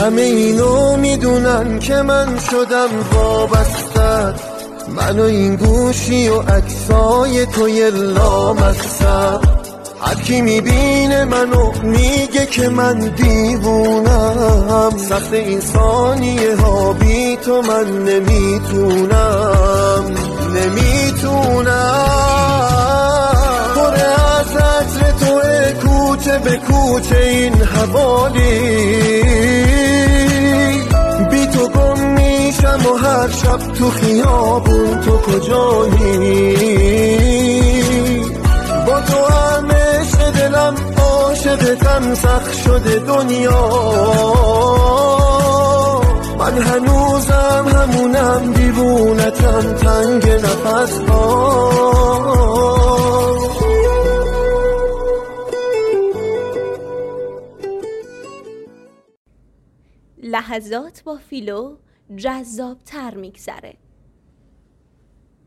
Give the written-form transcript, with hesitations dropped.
همه اینو میدونن که من شدم وابسته، من و این گوشی و عکسای توی لامصب. هر کی میبینه منو میگه که من دیوونم، سخت این ثانیه ها بی تو من نمیتونم. پر از عطر توی کوچه به کوچه این حوالی، بی تو گم میشم و هر شب تو خیابون تو کجایی. با تو همیشه دلم عاشقتم، سخت شده دنیا، من هنوزم همونم، دیوونتم تنگ نفس ها. لحظات با فیلو جذاب تر میگذره.